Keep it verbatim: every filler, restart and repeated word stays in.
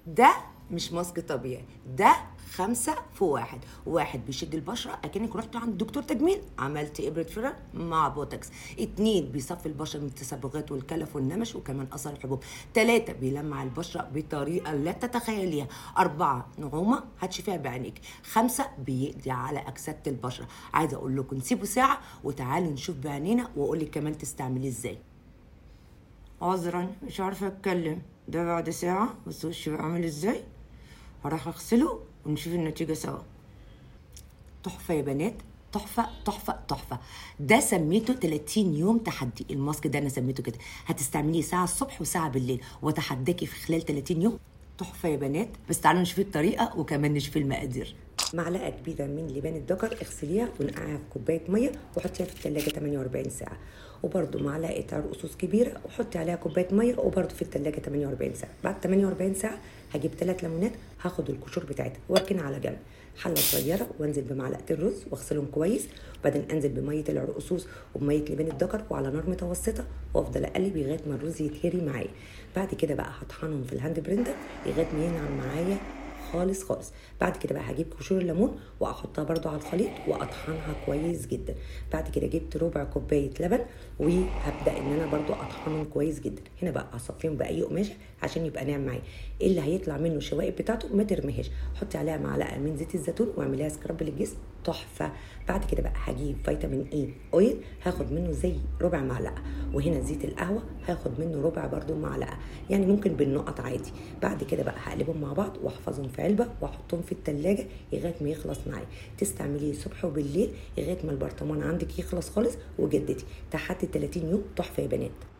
ده مش ماسك طبيعي، ده خمسة في واحد. واحد بيشد البشرة أكنك رحت عند دكتور تجميل عملت إبرة فيلر مع بوتوكس. اتنين بيصفي البشرة من التسبغات والكلف والنمش وكمان أثر الحبوب. تلاتة بيلمع البشرة بطريقة لا تتخيليها. أربعة نعومة هتشوفيها بعينيك. خمسة بيقضي على أكسدة البشرة. عايزة أقول لكم نسيبوا ساعة وتعالوا نشوف بعينينا وأقول لك كمان تستعمليه إزاي. عذرا مش عارفة أتكلم، ده بعد ساعة بس وشي بعمل إزاي. هروح اغسله ونشوف النتيجه سوا. تحفه يا بنات، تحفه تحفه تحفه. ده سميته تلاتين يوم تحدي. الماسك ده انا سميته كده، هتستعمليه ساعه الصبح وساعه بالليل وتحداكي في خلال تلاتين يوم. تحفه يا بنات. بس تعالوا نشوف الطريقه وكمان نشوف المقادير. معلقه كبيره من لبان الذكر اغسليها ونقعيها في كوبايه ميه وحطيها في الثلاجه تمنية وأربعين ساعه. وبرده معلقه عرقسوس كبيره وحطي عليها كوبايه ميه وبرده في الثلاجه تمنية وأربعين ساعه. بعد تمنية وأربعين ساعه هجيب ثلاث ليمونات، هاخد القشور بتاعتها واركنها على جنب. حله صغيره وانزل بمعلقتين رز واغسلهم كويس، وبعدين انزل بميه العرقسوس وبميه لبان الذكر وعلى نار متوسطه وافضل اقلب لغايه ما الرز يتهري معايا. بعد كده بقى هطحنهم في الهاند بريندر لغايه ما ينعم معايا خالص خالص. بعد كده بقى هجيب قشور الليمون واحطها برده على الخليط واطحنها كويس جدا. بعد كده جبت ربع كوبايه لبن وهبدا ان انا برده اطحنهم كويس جدا. هنا بقى اصفيهم باي قماشه عشان يبقى ناعم معايا. اللي هيطلع منه الشوائب بتاعته ما ترميهاش، حطي عليها معلقه من زيت الزيتون واعمليها سكراب للجسم تحفه. بعد كده بقى هجيب فيتامين اي اويل هاخد منه زي ربع معلقه، وهنا زيت القهوه هاخد منه ربع برده معلقه، يعني ممكن بالنقط عادي. بعد كده بقى هقلبهم مع بعض واحفظهم في علبه واحطهم في الثلاجه لغايه ما يخلص معايا. تستعمليه الصبح وبالليل لغايه ما البرطمان عندك يخلص خالص وجدتي. تحت تلاتين يوم. تحفه يا بنات.